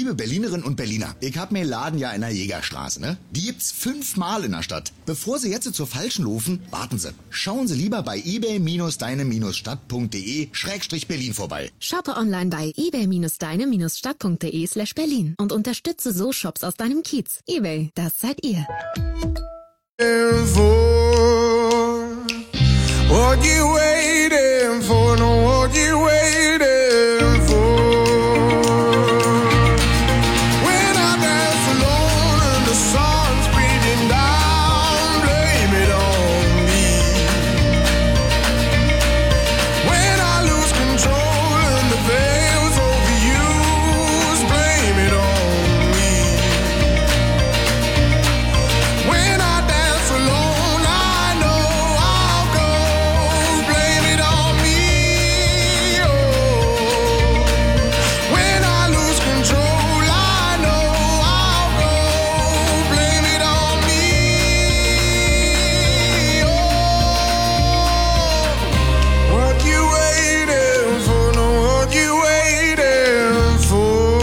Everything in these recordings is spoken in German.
Liebe Berlinerinnen und Berliner, ich hab mir Laden ja in der Jägerstraße, ne? Die gibt's 5-mal in der Stadt. Bevor Sie jetzt zur falschen laufen, warten Sie. Schauen Sie lieber bei ebay-deine-stadt.de/Berlin vorbei. Shoppe online bei ebay-deine-stadt.de/Berlin und unterstütze so Shops aus deinem Kiez. eBay, das seid ihr. What you waiting for? No, what you waiting for? When I dance alone and the sun's beating down, blame it on me. When I lose control and the veil's overused, blame it on me. When I dance alone, I know I'll go. Blame it on me. Oh. When I lose control, I know I'll go. Blame it on me. Oh. What you waiting for? No, what you waiting for?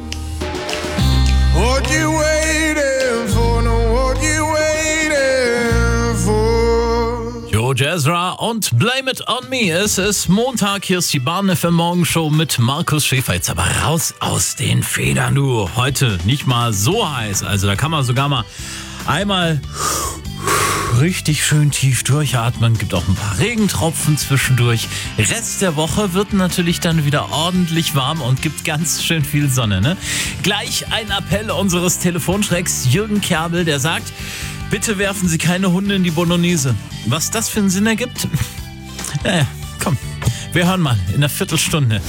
What you waiting for? No, what you waiting for? Jo Jazra und Blame It On Me. Es ist Montag, hier ist die Bahn FM Morgenshow mit Markus Schäfer. Jetzt aber raus aus den Federn, du. Heute nicht mal so heiß. Also da kann man sogar mal einmal richtig schön tief durchatmen. Gibt auch ein paar Regentropfen zwischendurch. Rest der Woche wird natürlich dann wieder ordentlich warm und gibt ganz schön viel Sonne, ne? Gleich ein Appell unseres Telefonschrecks Jürgen Kerbel, der sagt, bitte werfen Sie keine Hunde in die Bolognese. Was das für einen Sinn ergibt? Naja, komm, wir hören mal in einer Viertelstunde.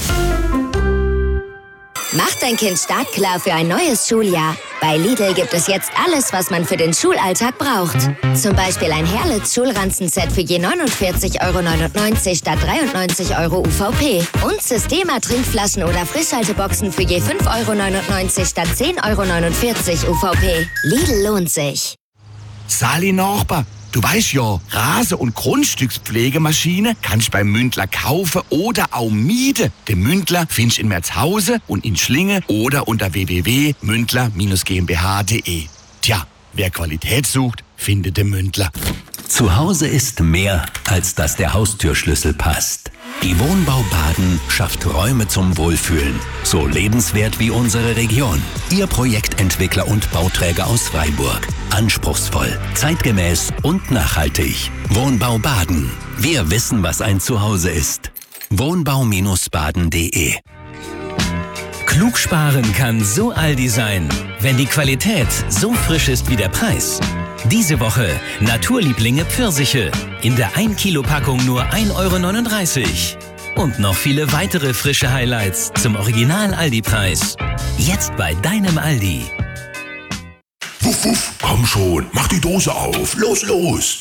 Mach dein Kind startklar für ein neues Schuljahr. Bei Lidl gibt es jetzt alles, was man für den Schulalltag braucht. Zum Beispiel ein Herlitz Schulranzenset für je 49,99 € statt 93 € UVP. Und Systema Trinkflaschen oder Frischhalteboxen für je 5,99 € statt 10,49 € UVP. Lidl lohnt sich. Sali Nachbar, du weißt ja, Rase- und Grundstückspflegemaschine kannst beim Mündler kaufen oder auch mieten. Den Mündler findest in Merzhausen und in Schlinge oder unter www.mündler-gmbh.de. Tja, wer Qualität sucht, findet den Mündler. Zu Hause ist mehr, als dass der Haustürschlüssel passt. Die Wohnbau Baden schafft Räume zum Wohlfühlen. So lebenswert wie unsere Region. Ihr Projektentwickler und Bauträger aus Freiburg. Anspruchsvoll, zeitgemäß und nachhaltig. Wohnbau Baden. Wir wissen, was ein Zuhause ist. Wohnbau-baden.de. Klug sparen kann so Aldi sein, wenn die Qualität so frisch ist wie der Preis. Diese Woche Naturlieblinge Pfirsiche. In der 1-Kilo-Packung nur 1,39 €. Und noch viele weitere frische Highlights zum Original-Aldi-Preis. Jetzt bei deinem Aldi. Wuff, wuff, komm schon, mach die Dose auf. Los, los.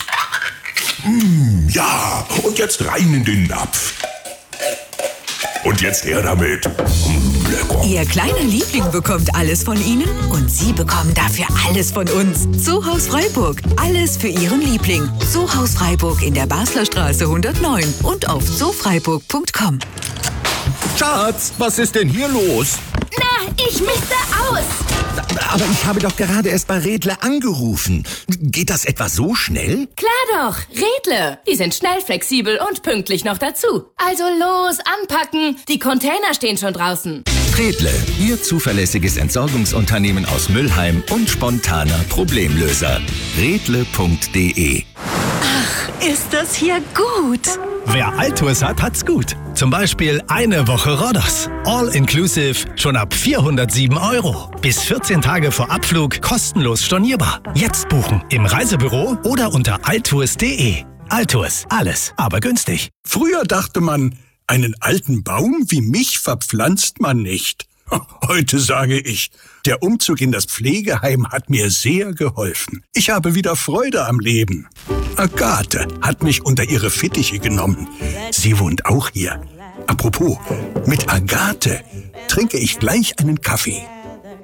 Ja, und jetzt rein in den Napf. Und jetzt her damit. Lecker. Ihr kleiner Liebling bekommt alles von Ihnen und Sie bekommen dafür alles von uns. Zoohaus Freiburg. Alles für Ihren Liebling. Zoohaus Freiburg in der Basler Straße 109 und auf zoofreiburg.com. Schatz, was ist denn hier los? Na, ich misste aus. Aber ich habe doch gerade erst bei Redle angerufen. Geht das etwa so schnell? Klar doch, Redle. Die sind schnell, flexibel und pünktlich noch dazu. Also los, anpacken. Die Container stehen schon draußen. Redle, Ihr zuverlässiges Entsorgungsunternehmen aus Mülheim und spontaner Problemlöser. Redle.de. Ist das hier gut? Wer Altours hat, hat's gut. Zum Beispiel eine Woche Rhodos. All-inclusive, schon ab 407 €. Bis 14 Tage vor Abflug kostenlos stornierbar. Jetzt buchen im Reisebüro oder unter altours.de. Altours, alles, aber günstig. Früher dachte man, einen alten Baum wie mich verpflanzt man nicht. Heute sage ich, der Umzug in das Pflegeheim hat mir sehr geholfen. Ich habe wieder Freude am Leben. Agathe hat mich unter ihre Fittiche genommen. Sie wohnt auch hier. Apropos, mit Agathe trinke ich gleich einen Kaffee.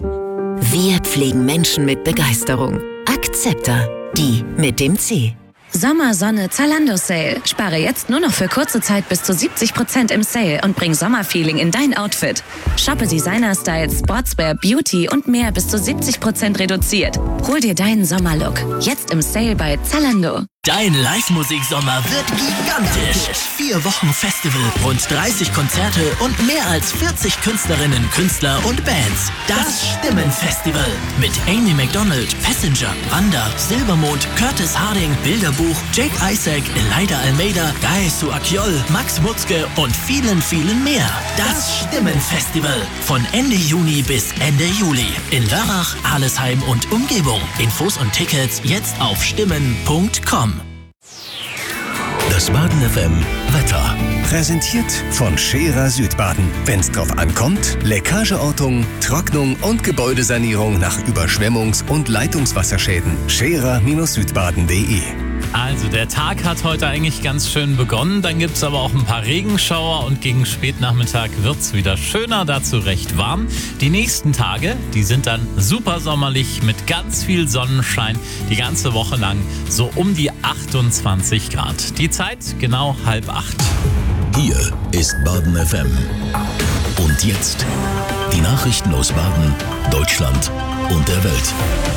Wir pflegen Menschen mit Begeisterung. Akzepta, die mit dem C. Sommer-Sonne Zalando-Sale. Spare jetzt nur noch für kurze Zeit bis zu 70% im Sale und bring Sommerfeeling in dein Outfit. Shoppe Designer-Styles, Sportswear, Beauty und mehr bis zu 70% reduziert. Hol dir deinen Sommerlook. Jetzt im Sale bei Zalando. Dein Live-Musik-Sommer wird gigantisch. 4 Wochen Festival, rund 30 Konzerte und mehr als 40 Künstlerinnen, Künstler und Bands. Das Stimmenfestival mit Amy Macdonald, Passenger, Wanda, Silbermond, Curtis Harding, Bilderbuch, Jake Isaac, Elida Almeida, Gaesu Akiol, Max Mutzke und vielen, vielen mehr. Das Stimmenfestival von Ende Juni bis Ende Juli in Lörrach, Alesheim und Umgebung. Infos und Tickets jetzt auf stimmen.com. Das Baden FM Wetter. Präsentiert von Scherer Südbaden. Wenn's drauf ankommt, Leckageortung, Trocknung und Gebäudesanierung nach Überschwemmungs- und Leitungswasserschäden. Scherer-südbaden.de. Also der Tag hat heute eigentlich ganz schön begonnen, dann gibt es aber auch ein paar Regenschauer und gegen Spätnachmittag wird es wieder schöner, dazu recht warm. Die nächsten Tage, die sind dann super sommerlich mit ganz viel Sonnenschein, die ganze Woche lang so um die 28 Grad. Die Zeit genau 7:30. Hier ist Baden FM. Und jetzt die Nachrichten aus Baden, Deutschland und der Welt.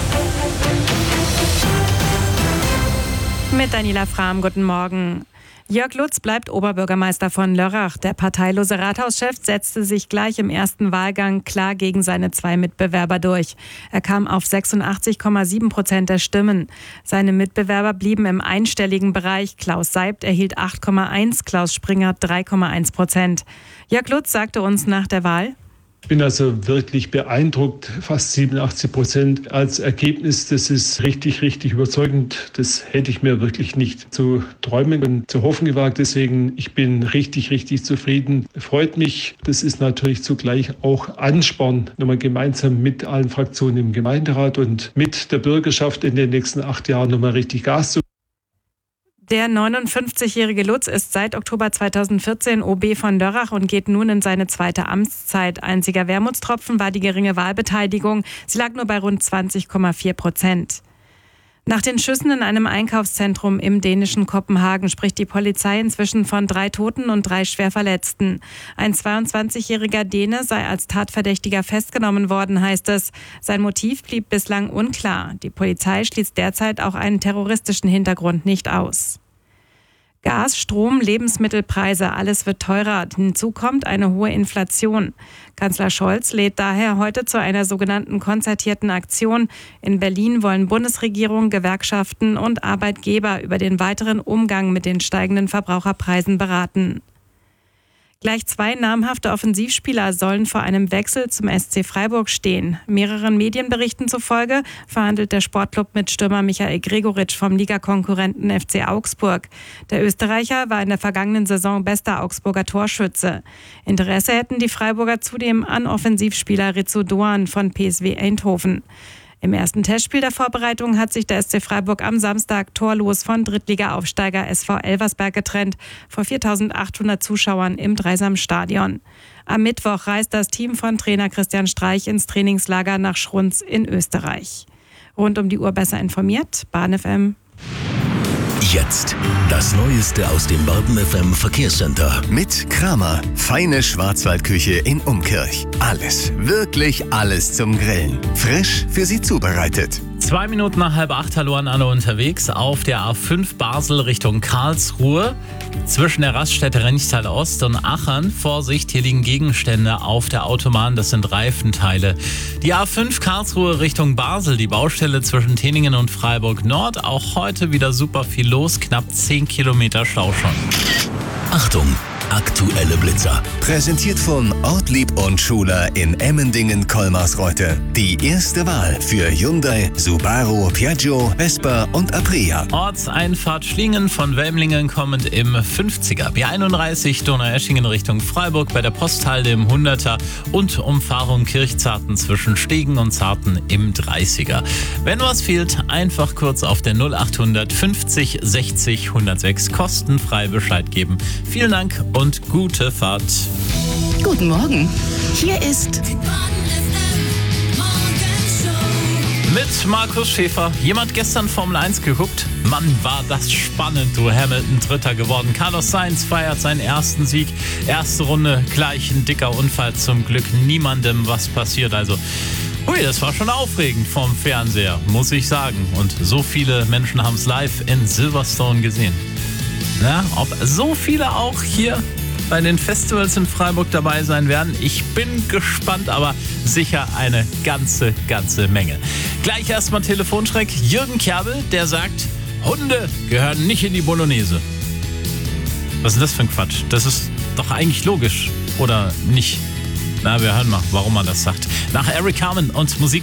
Mit Daniela Frahm, guten Morgen. Jörg Lutz bleibt Oberbürgermeister von Lörrach. Der parteilose Rathauschef setzte sich gleich im ersten Wahlgang klar gegen seine 2 Mitbewerber durch. Er kam auf 86,7% der Stimmen. Seine Mitbewerber blieben im einstelligen Bereich. Klaus Seibt erhielt 8,1%, Klaus Springer 3,1%. Jörg Lutz sagte uns nach der Wahl: Ich bin also wirklich beeindruckt, fast 87% als Ergebnis. Das ist richtig, richtig überzeugend. Das hätte ich mir wirklich nicht zu träumen und zu hoffen gewagt. Deswegen, ich bin richtig, richtig zufrieden. Freut mich. Das ist natürlich zugleich auch Ansporn, nochmal gemeinsam mit allen Fraktionen im Gemeinderat und mit der Bürgerschaft in den nächsten 8 Jahren nochmal richtig Gas zu. Der 59-jährige Lutz ist seit Oktober 2014 OB von Lörrach und geht nun in seine 2. Amtszeit. Einziger Wermutstropfen war die geringe Wahlbeteiligung. Sie lag nur bei rund 20,4%. Nach den Schüssen in einem Einkaufszentrum im dänischen Kopenhagen spricht die Polizei inzwischen von 3 Toten und 3 Schwerverletzten. Ein 22-jähriger Däne sei als Tatverdächtiger festgenommen worden, heißt es. Sein Motiv blieb bislang unklar. Die Polizei schließt derzeit auch einen terroristischen Hintergrund nicht aus. Gas, Strom, Lebensmittelpreise, alles wird teurer. Hinzu kommt eine hohe Inflation. Kanzler Scholz lädt daher heute zu einer sogenannten konzertierten Aktion. In Berlin wollen Bundesregierung, Gewerkschaften und Arbeitgeber über den weiteren Umgang mit den steigenden Verbraucherpreisen beraten. Gleich 2 namhafte Offensivspieler sollen vor einem Wechsel zum SC Freiburg stehen. Mehreren Medienberichten zufolge verhandelt der Sportclub mit Stürmer Michael Gregoritsch vom Ligakonkurrenten FC Augsburg. Der Österreicher war in der vergangenen Saison bester Augsburger Torschütze. Interesse hätten die Freiburger zudem an Offensivspieler Ritsu Doan von PSV Eindhoven. Im ersten Testspiel der Vorbereitung hat sich der SC Freiburg am Samstag torlos von Drittliga-Aufsteiger SV Elversberg getrennt, vor 4.800 Zuschauern im Dreisamstadion. Am Mittwoch reist das Team von Trainer Christian Streich ins Trainingslager nach Schrunz in Österreich. Rund um die Uhr besser informiert, Baden FM. Jetzt das Neueste aus dem Baden FM Verkehrscenter. Mit Kramer. Feine Schwarzwaldküche in Umkirch. Alles, wirklich alles zum Grillen. Frisch für Sie zubereitet. 2 Minuten nach 7:30, hallo an alle unterwegs auf der A5 Basel Richtung Karlsruhe. Zwischen der Raststätte Renchtal Ost und Achern. Vorsicht, hier liegen Gegenstände auf der Autobahn, das sind Reifenteile. Die A5 Karlsruhe Richtung Basel, die Baustelle zwischen Teningen und Freiburg Nord. Auch heute wieder super viel los, knapp 10 Kilometer Stau schon. Achtung! Aktuelle Blitzer. Präsentiert von Ortlieb und Schuler in Emmendingen-Kolmarsreuth. Die erste Wahl für Hyundai, Subaru, Piaggio, Vespa und Aprilia. Ortseinfahrt Schlingen von Welmlingen kommend im 50er. B31 Donaueschingen Richtung Freiburg bei der Posthalde im 100er und Umfahrung Kirchzarten zwischen Stegen und Zarten im 30er. Wenn was fehlt, einfach kurz auf der 0800 50 60 106 kostenfrei Bescheid geben. Vielen Dank und gute Fahrt. Guten Morgen. Hier ist mit Markus Schäfer. Jemand gestern Formel 1 geguckt? Mann, war das spannend, du. Hamilton Dritter geworden. Carlos Sainz feiert seinen ersten Sieg. Erste Runde, gleich ein dicker Unfall. Zum Glück niemandem was passiert. Also, hui, das war schon aufregend vom Fernseher, muss ich sagen. Und so viele Menschen haben es live in Silverstone gesehen. Na, ob so viele auch hier bei den Festivals in Freiburg dabei sein werden, ich bin gespannt, aber sicher eine ganze Menge. Gleich erstmal Telefonschreck. Jürgen Kerbel, der sagt, Hunde gehören nicht in die Bolognese. Was ist denn das für ein Quatsch? Das ist doch eigentlich logisch, oder nicht? Na, wir hören mal, warum er das sagt. Nach Eric Carmen und Musik